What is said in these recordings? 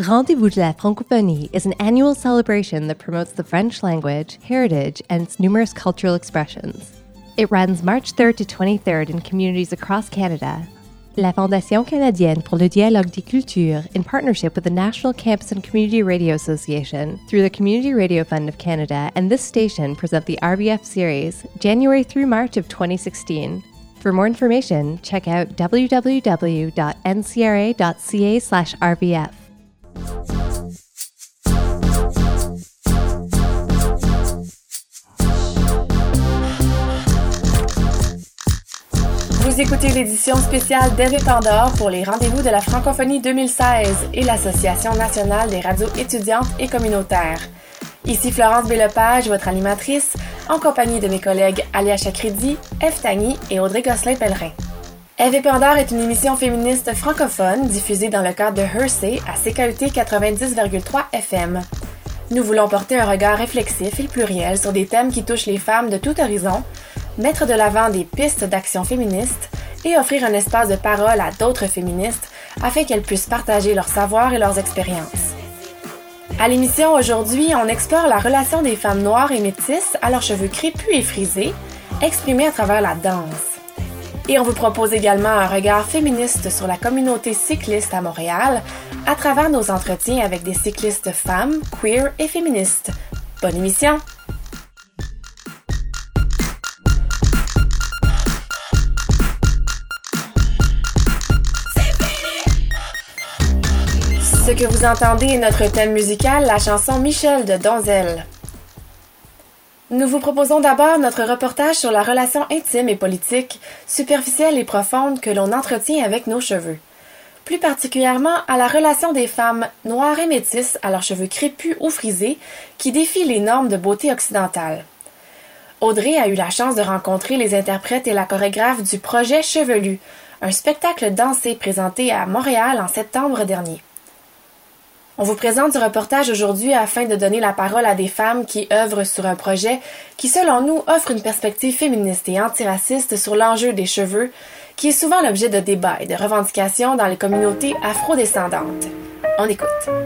Rendez-vous de la Francophonie is an annual celebration that promotes the French language, heritage, and its numerous cultural expressions. It runs March 3rd to 23rd in communities across Canada. La Fondation canadienne pour le dialogue des cultures, in partnership with the National Campus and Community Radio Association, through the Community Radio Fund of Canada and this station present the RBF series, January through March of 2016. For more information, check out www.ncra.ca/RBF. Vous écoutez l'édition spéciale d'Ève et Pandore pour les rendez-vous de la Francophonie 2016 et l'Association nationale des radios étudiantes et communautaires. Ici Florence Bélepage, votre animatrice, en compagnie de mes collègues Alia Chakridi, Ève Tagny et Audrey Gosselin-Pellerin. Ève et Pandore est une émission féministe francophone diffusée dans le cadre de Hersey à CKUT 90,3 FM. Nous voulons porter un regard réflexif et pluriel sur des thèmes qui touchent les femmes de tout horizon, mettre de l'avant des pistes d'action féministes et offrir un espace de parole à d'autres féministes afin qu'elles puissent partager leurs savoirs et leurs expériences. À l'émission aujourd'hui, on explore la relation des femmes noires et métisses à leurs cheveux crépus et frisés, exprimés à travers la danse. Et on vous propose également un regard féministe sur la communauté cycliste à Montréal à travers nos entretiens avec des cyclistes femmes, queer et féministes. Bonne émission! Ce que vous entendez est notre thème musical, la chanson Michel de Donzelle. Nous vous proposons d'abord notre reportage sur la relation intime et politique, superficielle et profonde que l'on entretient avec nos cheveux. Plus particulièrement à la relation des femmes noires et métisses à leurs cheveux crépus ou frisés qui défient les normes de beauté occidentale. Audrey a eu la chance de rencontrer les interprètes et la chorégraphe du projet Chevelu, un spectacle dansé présenté à Montréal en septembre dernier. On vous présente ce reportage aujourd'hui afin de donner la parole à des femmes qui œuvrent sur un projet qui, selon nous, offre une perspective féministe et antiraciste sur l'enjeu des cheveux, qui est souvent l'objet de débats et de revendications dans les communautés afrodescendantes. On écoute.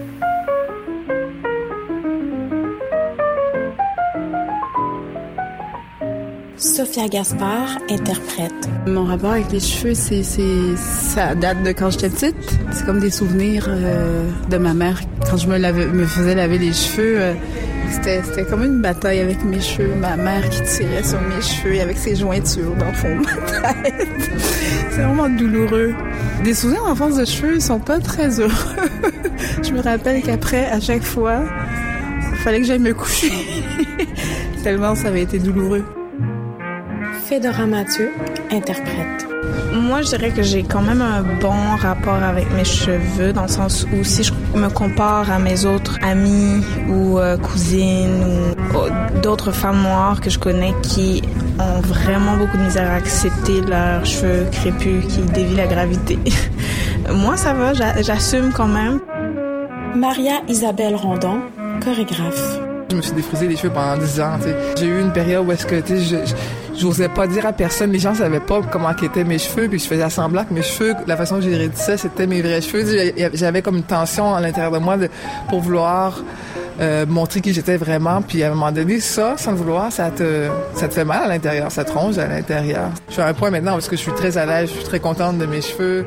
Sophia Gaspard interprète. Mon rapport avec les cheveux, ça date de quand j'étais petite. C'est comme des souvenirs de ma mère. Quand je me faisais laver les cheveux, c'était comme une bataille avec mes cheveux. Ma mère qui tirait sur mes cheveux avec ses jointures dans le fond de ma tête. C'est vraiment douloureux. Des souvenirs d'enfance de cheveux, ils sont pas très heureux. Je me rappelle qu'après, à chaque fois, il fallait que j'aille me coucher. Tellement ça avait été douloureux. Fedora Mathieu interprète. Moi, je dirais que j'ai quand même un bon rapport avec mes cheveux, dans le sens où si je me compare à mes autres amies ou cousines ou d'autres femmes noires que je connais qui ont vraiment beaucoup de misère à accepter leurs cheveux crépus qui dévient la gravité. Moi, ça va, j'assume quand même. Maria Isabelle Rondon, chorégraphe. Je me suis défrisé les cheveux pendant 10 ans. T'sais. J'ai eu une période où est-ce que j'osais pas dire à personne, les gens savaient pas comment étaient mes cheveux, puis je faisais semblant que mes cheveux, la façon que je les raidissais, c'était mes vrais cheveux. J'avais comme une tension à l'intérieur de moi pour vouloir montrer qui j'étais vraiment, puis à un moment donné, ça, sans le vouloir, ça te fait mal à l'intérieur, ça te ronge à l'intérieur. Je suis à un point maintenant parce que je suis très à l'aise, je suis très contente de mes cheveux.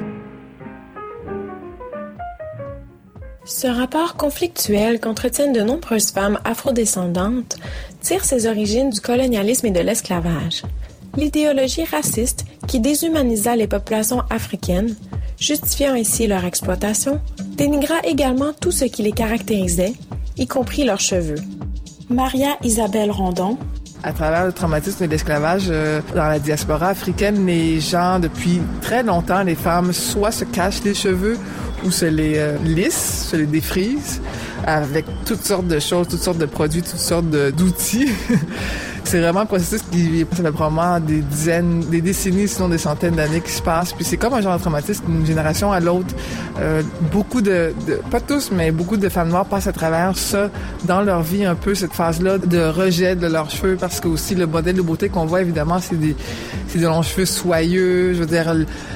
Ce rapport conflictuel qu'entretiennent de nombreuses femmes afrodescendantes tire ses origines du colonialisme et de l'esclavage. L'idéologie raciste qui déshumanisa les populations africaines, justifiant ainsi leur exploitation, dénigra également tout ce qui les caractérisait, y compris leurs cheveux. Maria Isabelle Rondon. À travers le traumatisme et l'esclavage, dans la diaspora africaine, les gens, depuis très longtemps, les femmes, soit se cachent les cheveux ou se les lissent, se les défrisent, avec toutes sortes de choses, toutes sortes de produits, toutes sortes d'outils. C'est vraiment un processus qui ça fait probablement des dizaines, des décennies, sinon des centaines d'années qui se passent. Puis c'est comme un genre de traumatisme d'une génération à l'autre. Beaucoup pas tous, mais beaucoup de femmes noires passent à travers ça dans leur vie, un peu cette phase-là de rejet de leurs cheveux, parce que aussi le modèle de beauté qu'on voit, évidemment, c'est des longs cheveux soyeux. Je veux dire,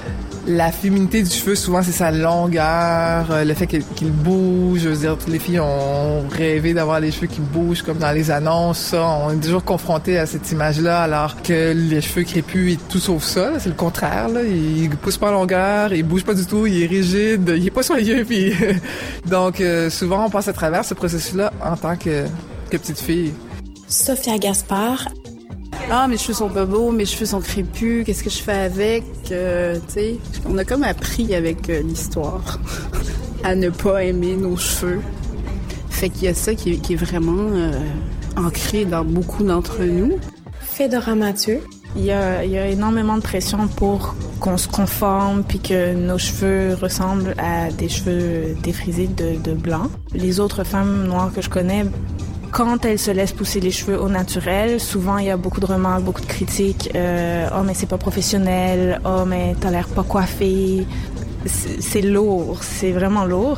La féminité du cheveu, souvent, c'est sa longueur, le fait qu'il bouge. Je veux dire, toutes les filles ont rêvé d'avoir les cheveux qui bougent comme dans les annonces. Ça, on est toujours confronté à cette image-là, alors que les cheveux crépus, est tout sauf ça. Là, c'est le contraire. Là. Il pousse pas en longueur, il bouge pas du tout, il est rigide, il est pas soyeux. Puis donc, souvent, on passe à travers ce processus-là en tant que petite fille. Sophia Gaspard. Ah, mes cheveux sont pas beaux, mes cheveux sont crépus, qu'est-ce que je fais avec? Tu sais, on a comme appris avec l'histoire à ne pas aimer nos cheveux. Fait qu'il y a ça qui est vraiment ancré dans beaucoup d'entre nous. Fédora Mathieu. Il y a énormément de pression pour qu'on se conforme puis que nos cheveux ressemblent à des cheveux défrisés de blanc. Les autres femmes noires que je connais, quand elles se laissent pousser les cheveux au naturel, souvent il y a beaucoup de remarques, beaucoup de critiques. Oh mais c'est pas professionnel. Oh mais t'as l'air pas coiffée. C'est lourd, c'est vraiment lourd.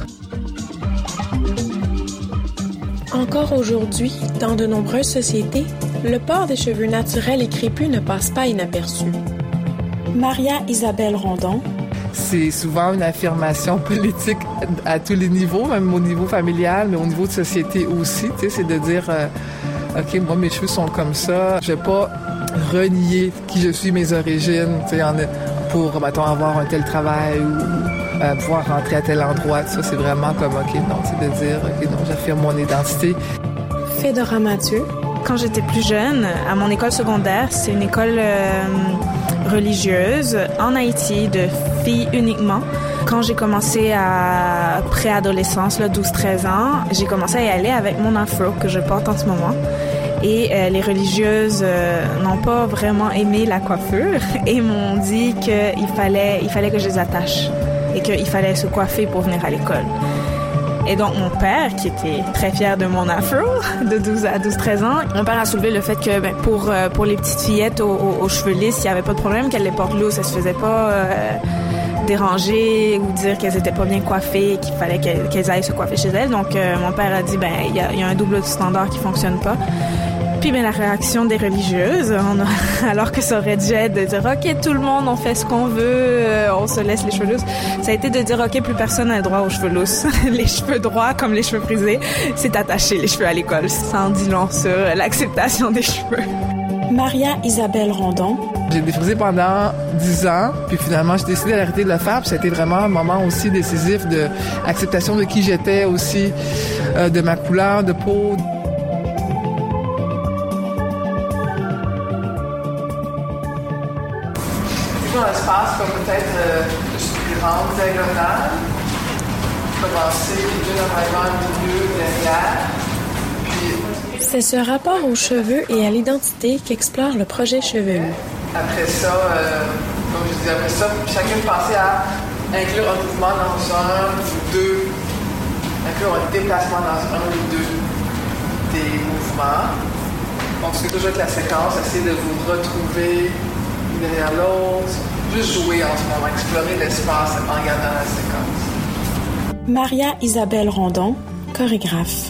Encore aujourd'hui, dans de nombreuses sociétés, le port des cheveux naturels et crépus ne passe pas inaperçu. Maria Isabelle Rondon. C'est souvent une affirmation politique à tous les niveaux, même au niveau familial, mais au niveau de société aussi. Tu sais, c'est de dire, OK, moi, mes cheveux sont comme ça. Je vais pas renier qui je suis, mes origines, tu sais, pour, mettons, avoir un tel travail ou pouvoir rentrer à tel endroit. Ça, c'est vraiment comme, OK, non, c'est de dire, OK, non, j'affirme mon identité. Fédora Mathieu. Quand j'étais plus jeune, à mon école secondaire, c'est une école religieuse en Haïti, de filles uniquement. Quand j'ai commencé à préadolescence, 12-13 ans, j'ai commencé à y aller avec mon afro que je porte en ce moment. Et les religieuses n'ont pas vraiment aimé la coiffure et m'ont dit qu'il fallait que je les attache et qu'il fallait se coiffer pour venir à l'école. Et donc, mon père, qui était très fier de mon afro, de 12 à 12-13 ans, mon père a soulevé le fait que pour les petites fillettes aux cheveux lisses, il n'y avait pas de problème qu'elles les portent lousses. Elles se faisaient pas déranger ou dire qu'elles étaient pas bien coiffées et qu'il fallait qu'elles aillent se coiffer chez elles. Donc, mon père a dit, il y a un double standard qui fonctionne pas. Puis, la réaction des religieuses, alors que ça aurait dû être de dire « OK, tout le monde, on fait ce qu'on veut, on se laisse les cheveux lousses », ça a été de dire « OK, plus personne n'a le droit aux cheveux lousses. Les cheveux droits, comme les cheveux frisés, c'est attacher les cheveux à l'école. » Ça en dit long sur l'acceptation des cheveux. Maria Isabelle Rondon. J'ai défrisé pendant 10 ans, puis finalement, j'ai décidé d'arrêter de le faire, puis ça a été vraiment un moment aussi décisif d'acceptation de qui j'étais aussi, de ma couleur de peau. Un espace comme peut-être une grande diagonale, commencer d'une en avant, au milieu, derrière. Puis, c'est ce rapport aux cheveux et à l'identité qu'explore le projet Chevelu. Après ça, comme je disais, chacun pensait à inclure un mouvement dans un ou deux, inclure un déplacement dans un ou deux des mouvements. Donc, c'est toujours avec la séquence, essayer de vous retrouver derrière l'autre, juste jouer en ce moment, explorer l'espace en regardant la séquence. Maria Isabelle Rondon, chorégraphe.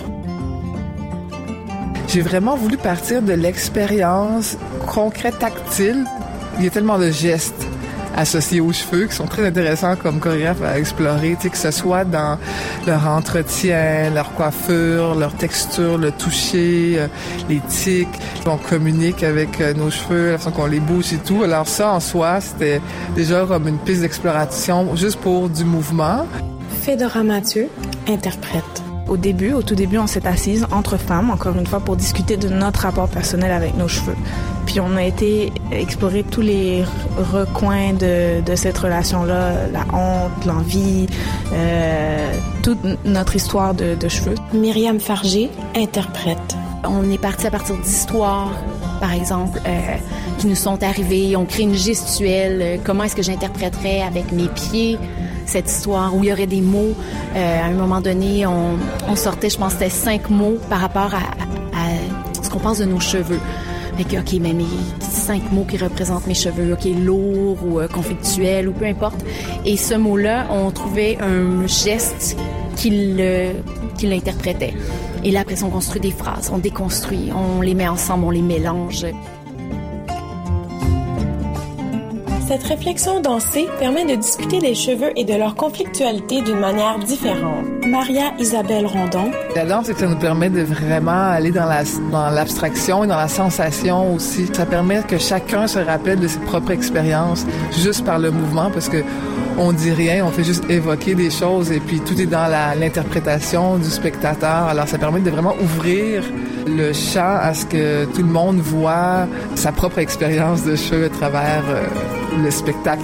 J'ai vraiment voulu partir de l'expérience concrète, tactile. Il y a tellement de gestes associés aux cheveux qui sont très intéressants comme chorégraphe à explorer, tu sais, que ce soit dans leur entretien, leur coiffure, leur texture, le toucher, les tics, on communique avec nos cheveux, la façon qu'on les bouge et tout. Alors ça, en soi, c'était déjà comme une piste d'exploration juste pour du mouvement. Fédora Mathieu, interprète. Au tout début, on s'est assises entre femmes, encore une fois, pour discuter de notre rapport personnel avec nos cheveux. Puis on a été explorer tous les recoins de cette relation-là, la honte, l'envie, toute notre histoire de cheveux. Myriam Fargé, interprète. On est parti à partir d'histoires, par exemple, qui nous sont arrivées. On crée une gestuelle. Comment est-ce que j'interpréterais avec mes pieds cette histoire où il y aurait des mots. À un moment donné, on sortait, je pense, c'était 5 mots par rapport à ce qu'on pense de nos cheveux. Fait que, OK, mais mes 5 mots qui représentent mes cheveux, OK, lourd ou conflictuel ou peu importe. Et ce mot-là, on trouvait un geste qui l'interprétait. Et là, après ça, on construit des phrases, on déconstruit, on les met ensemble, on les mélange. Cette réflexion dansée permet de discuter des cheveux et de leur conflictualité d'une manière différente. Maria Isabelle Rondon. La danse, c'est que ça nous permet de vraiment aller dans l'abstraction et dans la sensation aussi. Ça permet que chacun se rappelle de ses propres expériences juste par le mouvement, parce que on dit rien, on fait juste évoquer des choses et puis tout est dans l'interprétation du spectateur. Alors ça permet de vraiment ouvrir le champ à ce que tout le monde voit sa propre expérience de cheveux à travers le spectacle.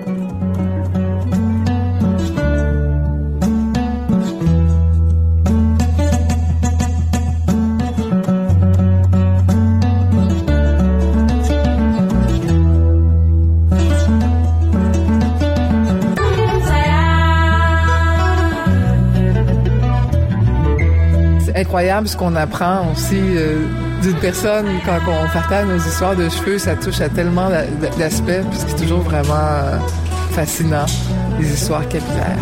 Incroyable ce qu'on apprend aussi d'une personne quand on partage nos histoires de cheveux, ça touche à tellement d'aspects, puis c'est toujours vraiment fascinant, les histoires capillaires.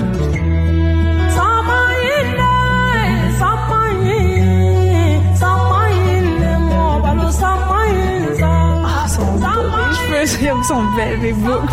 Ah, sont beaux, les cheveux, ils sont belles, les boucles.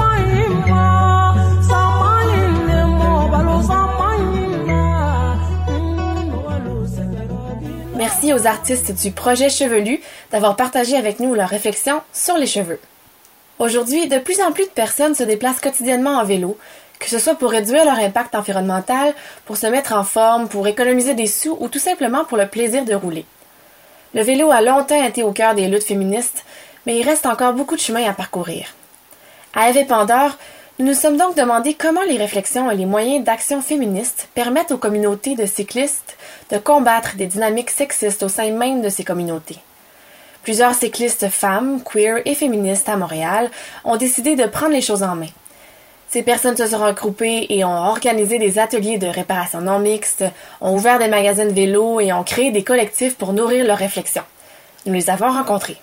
Merci aux artistes du projet Chevelu d'avoir partagé avec nous leurs réflexions sur les cheveux. Aujourd'hui, de plus en plus de personnes se déplacent quotidiennement en vélo, que ce soit pour réduire leur impact environnemental, pour se mettre en forme, pour économiser des sous ou tout simplement pour le plaisir de rouler. Le vélo a longtemps été au cœur des luttes féministes, mais il reste encore beaucoup de chemin à parcourir. À Ève et Pandore, nous nous sommes donc demandé comment les réflexions et les moyens d'action féministes permettent aux communautés de cyclistes de combattre des dynamiques sexistes au sein même de ces communautés. Plusieurs cyclistes femmes, queer et féministes à Montréal ont décidé de prendre les choses en main. Ces personnes se sont regroupées et ont organisé des ateliers de réparation non mixte, ont ouvert des magasins de vélo et ont créé des collectifs pour nourrir leurs réflexions. Nous les avons rencontrés.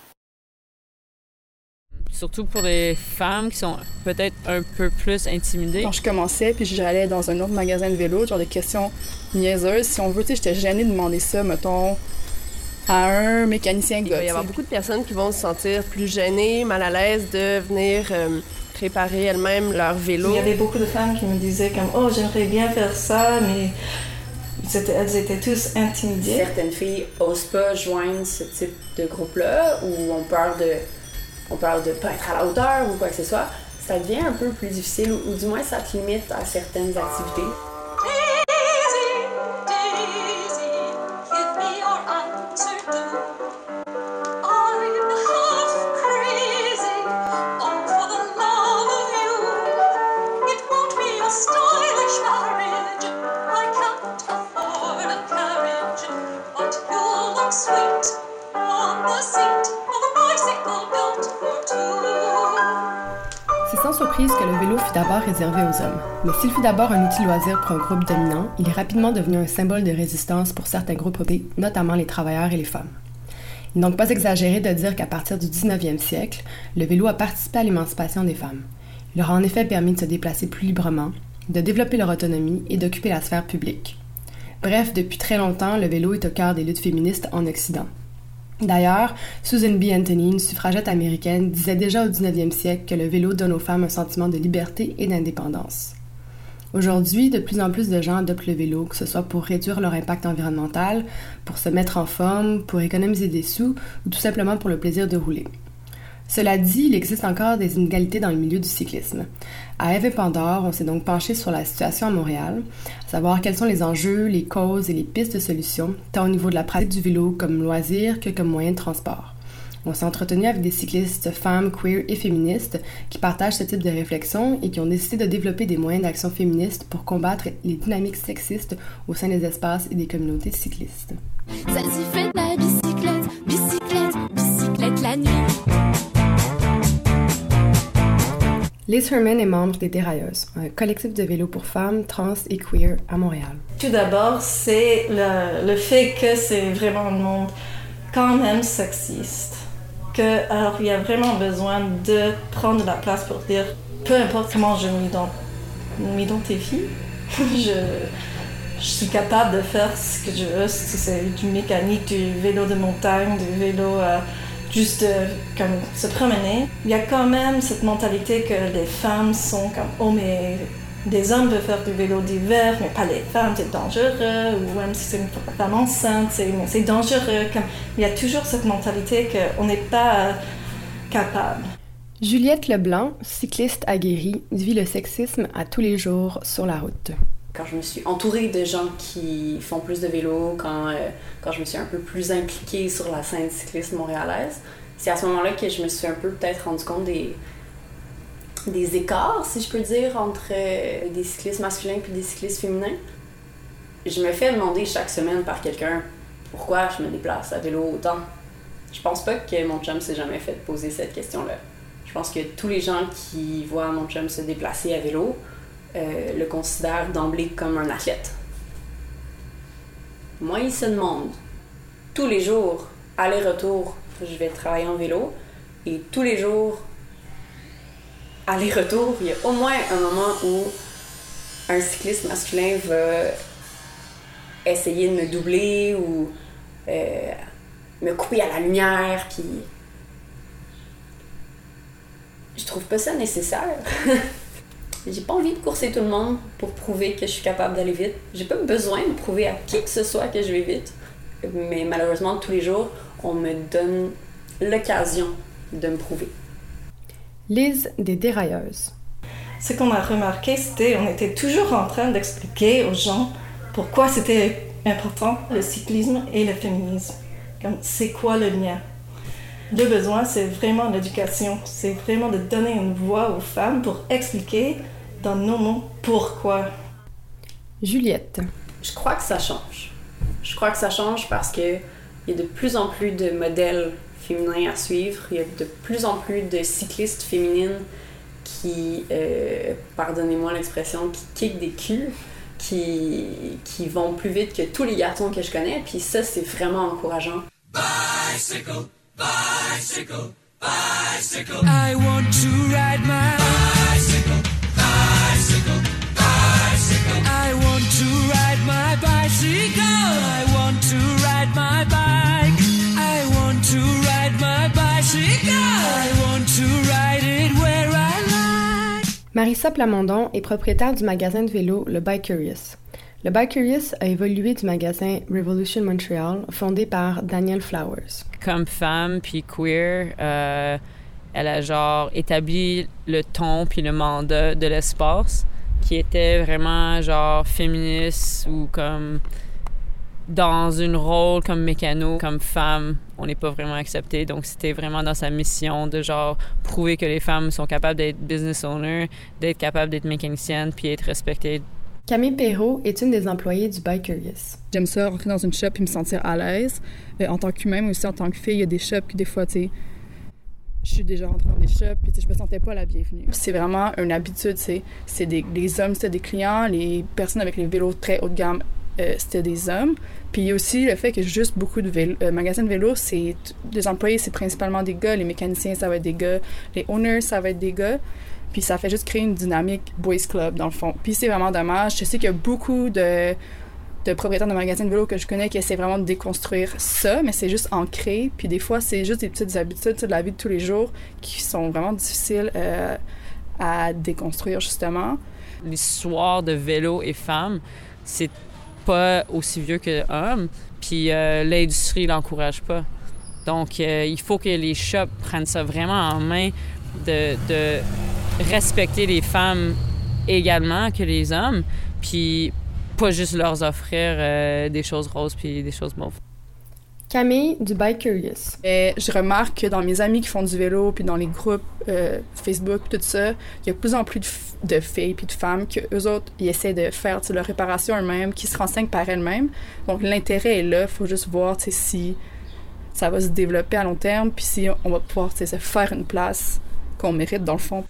Surtout pour les femmes qui sont peut-être un peu plus intimidées. Quand je commençais, puis j'allais dans un autre magasin de vélo, genre des questions niaiseuses, si on veut, tu sais, j'étais gênée de demander ça, mettons, à un mécanicien gars. Il va y avoir beaucoup de personnes qui vont se sentir plus gênées, mal à l'aise de venir réparer elles-mêmes leur vélo. Il y avait beaucoup de femmes qui me disaient comme « Oh, j'aimerais bien faire ça, mais elles étaient tous intimidées. » Certaines filles n'osent pas joindre ce type de groupe-là ou ont peur de ne pas être à la hauteur ou quoi que ce soit. Ça devient un peu plus difficile ou du moins ça te limite à certaines activités. C'est sans surprise que le vélo fut d'abord réservé aux hommes. Mais s'il fut d'abord un outil loisir pour un groupe dominant, il est rapidement devenu un symbole de résistance pour certains groupes opprimés, notamment les travailleurs et les femmes. Il n'est donc pas exagéré de dire qu'à partir du 19e siècle, le vélo a participé à l'émancipation des femmes. Il leur a en effet permis de se déplacer plus librement, de développer leur autonomie et d'occuper la sphère publique. Bref, depuis très longtemps, le vélo est au cœur des luttes féministes en Occident. D'ailleurs, Susan B. Anthony, une suffragette américaine, disait déjà au 19e siècle que le vélo donne aux femmes un sentiment de liberté et d'indépendance. Aujourd'hui, de plus en plus de gens adoptent le vélo, que ce soit pour réduire leur impact environnemental, pour se mettre en forme, pour économiser des sous ou tout simplement pour le plaisir de rouler. Cela dit, il existe encore des inégalités dans le milieu du cyclisme. À Ève et Pandore, on s'est donc penché sur la situation à Montréal, à savoir quels sont les enjeux, les causes et les pistes de solutions, tant au niveau de la pratique du vélo comme loisir que comme moyen de transport. On s'est entretenu avec des cyclistes femmes, queer et féministes qui partagent ce type de réflexion et qui ont décidé de développer des moyens d'action féministes pour combattre les dynamiques sexistes au sein des espaces et des communautés cyclistes. Ça s'y fait de la bicyclette, bicyclette, bicyclette la nuit. Liz Herman est membre des Dérailleuses, un collectif de vélo pour femmes, trans et queer à Montréal. Tout d'abord, c'est le fait que c'est vraiment un monde quand même sexiste. Alors, il y a vraiment besoin de prendre la place pour dire, peu importe comment je m'identifie, je suis capable de faire ce que je veux, si c'est du mécanique, du vélo de montagne, du vélo juste comme se promener. Il y a quand même cette mentalité que les femmes sont comme « Oh, mais des hommes peuvent faire du vélo d'hiver, mais pas les femmes, c'est dangereux. » Ou même si c'est une femme enceinte, c'est dangereux. Comme, il y a toujours cette mentalité qu'on n'est pas capable. Juliette Leblanc, cycliste aguerrie, vit le sexisme à tous les jours sur la route. Quand je me suis entourée de gens qui font plus de vélo, quand je me suis un peu plus impliquée sur la scène cycliste montréalaise, c'est à ce moment-là que je me suis un peu peut-être rendu compte des écarts, si je peux dire, entre des cyclistes masculins et des cyclistes féminins. Je me fais demander chaque semaine par quelqu'un pourquoi je me déplace à vélo autant. Je pense pas que mon chum s'est jamais fait poser cette question-là. Je pense que tous les gens qui voient mon chum se déplacer à vélo le considèrent d'emblée comme un athlète. Moi, il se demande tous les jours, aller-retour, je vais travailler en vélo, et tous les jours, aller-retour, il y a au moins un moment où un cycliste masculin va essayer de me doubler ou me couper à la lumière, puis je trouve pas ça nécessaire. J'ai pas envie de courser tout le monde pour prouver que je suis capable d'aller vite. J'ai pas besoin de prouver à qui que ce soit que je vais vite. Mais malheureusement, tous les jours, on me donne l'occasion de me prouver. Lise des dérailleuses. Ce qu'on a remarqué, c'était qu'on était toujours en train d'expliquer aux gens pourquoi c'était important, le cyclisme et le féminisme. Comme, c'est quoi le lien? Le besoin, c'est vraiment l'éducation. C'est vraiment de donner une voix aux femmes pour expliquer dans nos mots pourquoi. Juliette. Je crois que ça change. Je crois que ça change parce qu'il y a de plus en plus de modèles féminins à suivre. Il y a de plus en plus de cyclistes féminines qui, pardonnez-moi l'expression, qui kickent des culs, qui vont plus vite que tous les garçons que je connais. Puis ça, c'est vraiment encourageant. Bicycle. Bicycle, bicycle. I want to ride my bicycle, bicycle, bicycle. I want to ride my bicycle. I want to ride my bike. I want to ride my bicycle. I want to ride it where I like. Marissa Plamondon est propriétaire du magasin de vélo Le Bike Curious. Le Bike Curious a évolué du magasin Revolution Montreal, fondé par Danielle Flowers. Comme femme puis queer, elle a genre établi le ton puis le mandat de l'espace qui était vraiment genre féministe ou comme dans une rôle comme mécano, comme femme, on n'est pas vraiment accepté. Donc c'était vraiment dans sa mission de genre prouver que les femmes sont capables d'être business owners, d'être capables d'être mécaniciennes puis être respectées. Camille Perrault est une des employées du Bike Curious. J'aime ça, rentrer dans une shop et me sentir à l'aise. En tant qu'humain, mais aussi en tant que fille, il y a des shops que des fois, tu sais, je suis déjà rentrée dans des shops et je me sentais pas la bienvenue. C'est vraiment une habitude, c'est les hommes, c'était des clients, les personnes avec les vélos très haut de gamme, c'était des hommes. Puis il y a aussi le fait que juste beaucoup de magasins de vélos, c'est les employés, c'est principalement des gars, les mécaniciens, ça va être des gars, les owners, ça va être des gars. Puis ça fait juste créer une dynamique boys club, dans le fond. Puis c'est vraiment dommage. Je sais qu'il y a beaucoup de propriétaires de magasins de vélo que je connais qui essaient vraiment de déconstruire ça, mais c'est juste ancré. Puis des fois, c'est juste des petites habitudes de la vie de tous les jours qui sont vraiment difficiles à déconstruire, justement. L'histoire de vélo et femmes, c'est pas aussi vieux que homme. Puis l'industrie l'encourage pas. Donc, il faut que les shops prennent ça vraiment en main de respecter les femmes également que les hommes, puis pas juste leur offrir des choses roses puis des choses mauves. Camille du Bike Curious. Je remarque que dans mes amis qui font du vélo puis dans les groupes Facebook tout ça, il y a de plus en plus de filles puis de femmes que eux autres ils essaient de faire leur réparation eux-mêmes, qui se renseignent par elles-mêmes. Donc l'intérêt est là, il faut juste voir si ça va se développer à long terme puis si on va pouvoir se faire une place qu'on mérite dans le fond.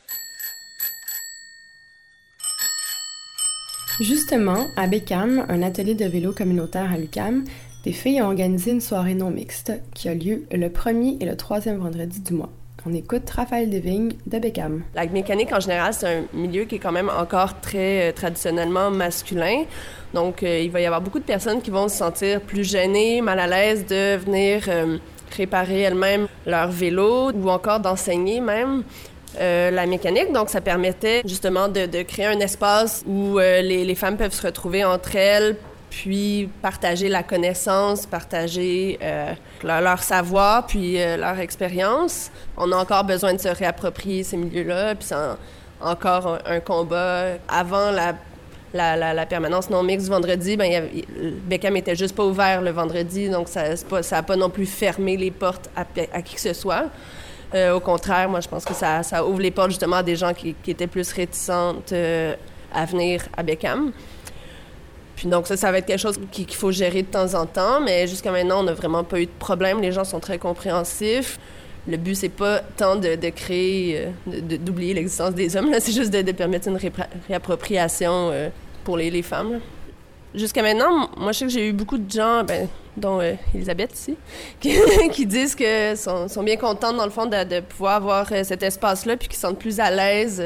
Justement, à Bécam, un atelier de vélo communautaire à l'UQAM, des filles ont organisé une soirée non mixte qui a lieu le 1er et le 3e vendredi du mois. On écoute Raphaël Desvignes de Bécam. La mécanique, en général, c'est un milieu qui est quand même encore très traditionnellement masculin. Donc, il va y avoir beaucoup de personnes qui vont se sentir plus gênées, mal à l'aise de venir réparer elles-mêmes leur vélo ou encore d'enseigner même la mécanique. Donc, ça permettait justement de créer un espace où les femmes peuvent se retrouver entre elles, puis partager la connaissance, partager leur savoir, puis leur expérience. On a encore besoin de se réapproprier ces milieux-là, puis c'est encore un combat. Avant la permanence non mixte du vendredi, Beckham était juste pas ouvert le vendredi, donc ça a pas non plus fermé les portes à qui que ce soit. Au contraire, moi, je pense que ça ouvre les portes justement à des gens qui étaient plus réticentes à venir à Beckham. Puis donc ça va être quelque chose qu'il faut gérer de temps en temps, mais jusqu'à maintenant, on n'a vraiment pas eu de problème. Les gens sont très compréhensifs. Le but, c'est pas tant de créer, d'oublier l'existence des hommes, là, c'est juste de permettre une réappropriation pour les femmes, là. Jusqu'à maintenant, moi, je sais que j'ai eu beaucoup de gens, dont Elisabeth ici, qui disent que sont bien contentes, dans le fond, de pouvoir avoir cet espace-là, puis qui se sentent plus à l'aise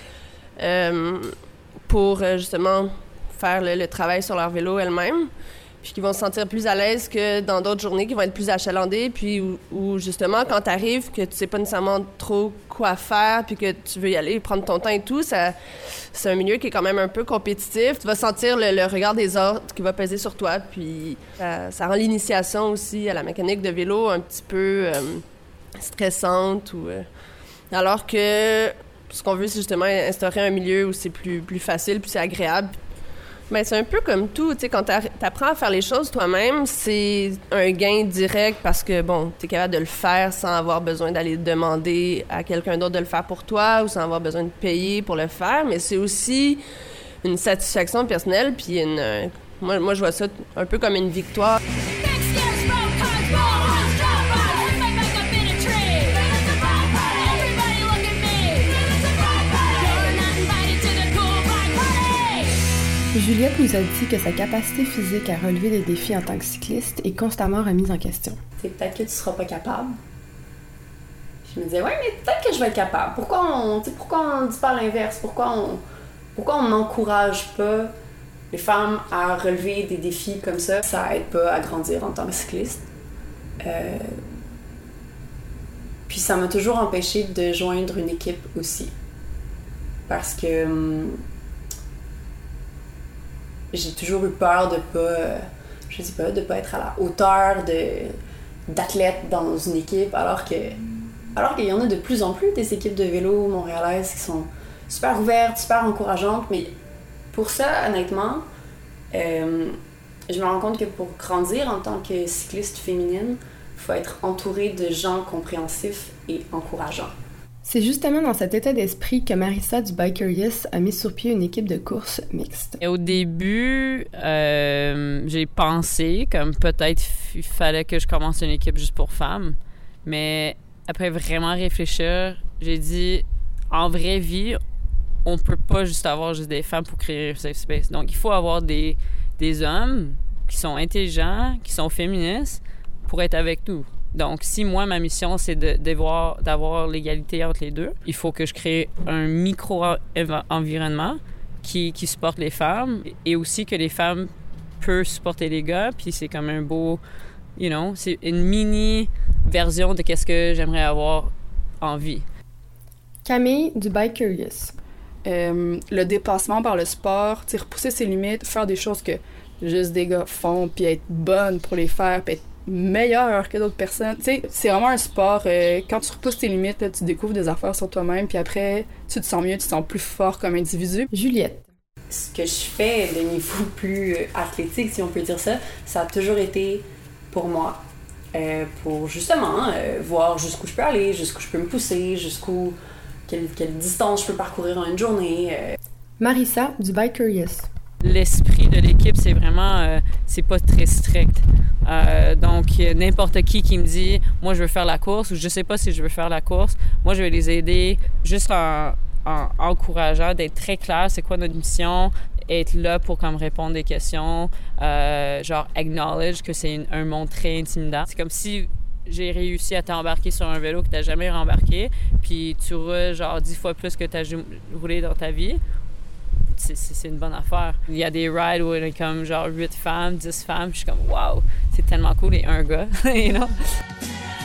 pour, justement, faire le travail sur leur vélo elles-mêmes, puis qui vont se sentir plus à l'aise que dans d'autres journées qui vont être plus achalandées, puis où justement, quand tu arrives, que tu sais pas nécessairement trop quoi faire, puis que tu veux y aller, prendre ton temps et tout, c'est un milieu qui est quand même un peu compétitif. Tu vas sentir le regard des autres qui va peser sur toi, puis ça rend l'initiation aussi à la mécanique de vélo un petit peu stressante, alors que ce qu'on veut, c'est justement instaurer un milieu où c'est plus facile, puis c'est agréable. Mais c'est un peu comme tout, tu sais, quand t'apprends à faire les choses toi-même, c'est un gain direct parce que, bon, t'es capable de le faire sans avoir besoin d'aller demander à quelqu'un d'autre de le faire pour toi ou sans avoir besoin de payer pour le faire, mais c'est aussi une satisfaction personnelle, puis moi, je vois ça un peu comme une victoire. Juliette nous a dit que sa capacité physique à relever des défis en tant que cycliste est constamment remise en question. C'est peut-être que tu seras pas capable. Je me disais, ouais, mais peut-être que je vais être capable. Pourquoi on dit pas l'inverse? Pourquoi on n'encourage pas les femmes à relever des défis comme ça? Ça aide pas à grandir en tant que cycliste. Puis ça m'a toujours empêché de joindre une équipe aussi. Parce que j'ai toujours eu peur de pas être à la hauteur d'athlètes dans une équipe, alors qu'il y en a de plus en plus des équipes de vélo montréalaises qui sont super ouvertes, super encourageantes, mais pour ça, honnêtement, je me rends compte que pour grandir en tant que cycliste féminine, il faut être entouré de gens compréhensifs et encourageants. C'est justement dans cet état d'esprit que Marissa du Biker Yes a mis sur pied une équipe de course mixte. Et au début, j'ai pensé comme peut-être il fallait que je commence une équipe juste pour femmes. Mais après vraiment réfléchir, j'ai dit, en vraie vie, on peut pas juste avoir juste des femmes pour créer un safe space. Donc, il faut avoir des hommes qui sont intelligents, qui sont féministes pour être avec nous. Donc, si moi, ma mission, c'est d'avoir l'égalité entre les deux, il faut que je crée un micro-environnement qui supporte les femmes et aussi que les femmes peuvent supporter les gars. Puis c'est comme un beau, c'est une mini-version de qu'est-ce que j'aimerais avoir en vie. Camille du Biker Yes. Le dépassement par le sport, repousser ses limites, faire des choses que juste des gars font, puis être bonne pour les faire, puis être meilleure que d'autres personnes. Tu sais, c'est vraiment un sport. Quand tu repousses tes limites, là, tu découvres des affaires sur toi-même, puis après, tu te sens mieux, tu te sens plus fort comme individu. Juliette. Ce que je fais de niveau plus athlétique, si on peut dire ça, ça a toujours été pour moi. Pour justement voir jusqu'où je peux aller, jusqu'où je peux me pousser, quelle distance je peux parcourir en une journée. Marissa du Biker Yes. L'esprit de l'équipe, c'est vraiment, c'est pas très strict. Donc, n'importe qui me dit, moi, je veux faire la course, ou je sais pas si je veux faire la course, moi, je vais les aider juste en encourageant d'être très clair, c'est quoi notre mission, être là pour comme répondre des questions, genre acknowledge que c'est un monde très intimidant. C'est comme si j'ai réussi à t'embarquer sur un vélo que t'as jamais rembarqué, puis tu roules genre 10 fois plus que t'as roulé dans ta vie. C'est une bonne affaire. Il y a des rides où il y a comme genre 8 femmes, 10 femmes, je suis comme wow, c'est tellement cool et un gars, you know?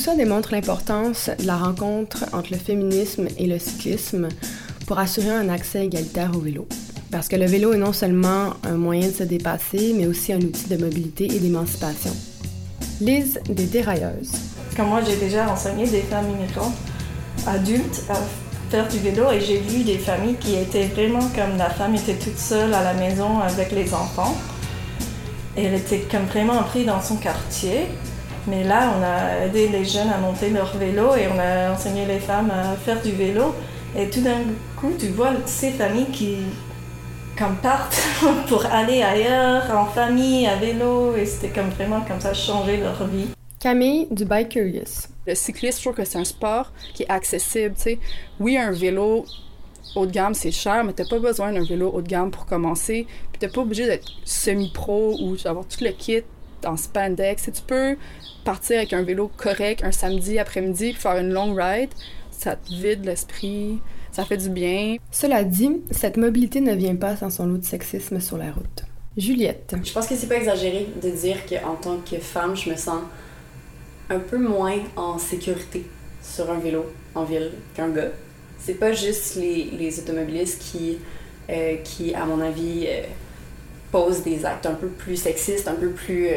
ça démontre l'importance de la rencontre entre le féminisme et le cyclisme pour assurer un accès égalitaire au vélo. Parce que le vélo est non seulement un moyen de se dépasser, mais aussi un outil de mobilité et d'émancipation. Lise des Dérailleuses. Comme moi, j'ai déjà enseigné des femmes immigrantes adultes à faire du vélo et j'ai vu des familles qui étaient vraiment comme la femme était toute seule à la maison avec les enfants. Et elle était comme vraiment prise dans son quartier. Mais là, on a aidé les jeunes à monter leur vélo et on a enseigné les femmes à faire du vélo. Et tout d'un coup, tu vois ces familles qui comme partent pour aller ailleurs, en famille, à vélo. Et c'était comme vraiment comme ça, changer leur vie. Camille du Bike Curious. Le cyclisme, je trouve que c'est un sport qui est accessible, tu sais. Oui, un vélo haut de gamme, c'est cher, mais t'as pas besoin d'un vélo haut de gamme pour commencer. Puis t'es pas obligé d'être semi-pro ou d'avoir tout le kit en spandex. Tu peux partir avec un vélo correct un samedi après-midi puis faire une long ride. Ça te vide l'esprit, ça fait du bien. Cela dit, cette mobilité ne vient pas sans son lot de sexisme sur la route. Juliette. Je pense que c'est pas exagéré de dire qu'en tant que femme, je me sens un peu moins en sécurité sur un vélo en ville qu'un gars. C'est pas juste les automobilistes qui à mon avis, posent des actes un peu plus sexistes, un peu plus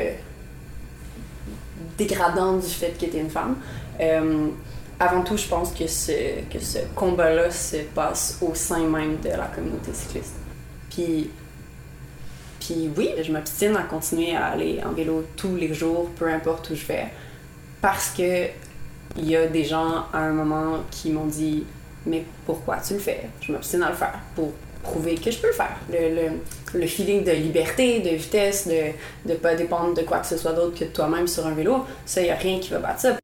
dégradants du fait que t'es une femme. Avant tout, je pense que ce combat-là se passe au sein même de la communauté cycliste. Puis oui, je m'obstine à continuer à aller en vélo tous les jours, peu importe où je vais. Parce que il y a des gens à un moment qui m'ont dit « Mais pourquoi tu le fais? » Je m'obstine à le faire pour prouver que je peux le faire. Le feeling de liberté, de vitesse, de pas dépendre de quoi que ce soit d'autre que de toi-même sur un vélo, ça, il n'y a rien qui va battre ça.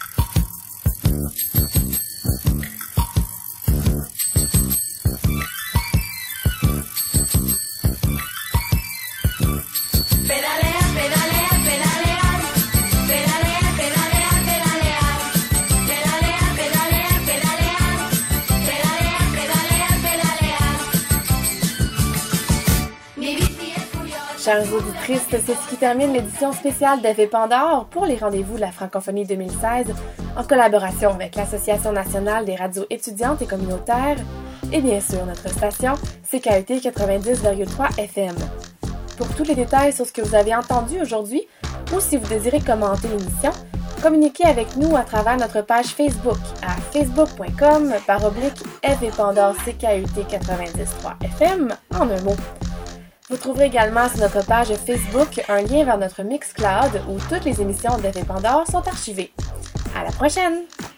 Chères auditrices, c'est ce qui termine l'édition spéciale d'Eve Pandore pour les rendez-vous de la francophonie 2016 en collaboration avec l'Association nationale des radios étudiantes et communautaires et bien sûr notre station CKUT 90,3 FM. Pour tous les détails sur ce que vous avez entendu aujourd'hui ou si vous désirez commenter l'émission, communiquez avec nous à travers notre page Facebook à facebook.com/Eve Pandore CKUT 90.3 FM en un mot. Vous trouverez également sur notre page Facebook un lien vers notre Mixcloud où toutes les émissions d'Eve Pandore sont archivées. À la prochaine!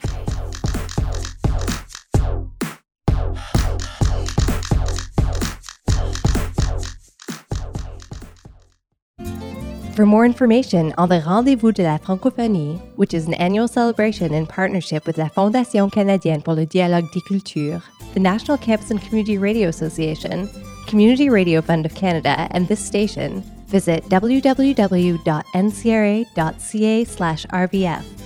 For more information on the Rendez-vous de la Francophonie, which is an annual celebration in partnership with la Fondation canadienne pour le dialogue des cultures, the National Campus and Community Radio Association, Community Radio Fund of Canada, and this station, visit www.ncra.ca/RVF.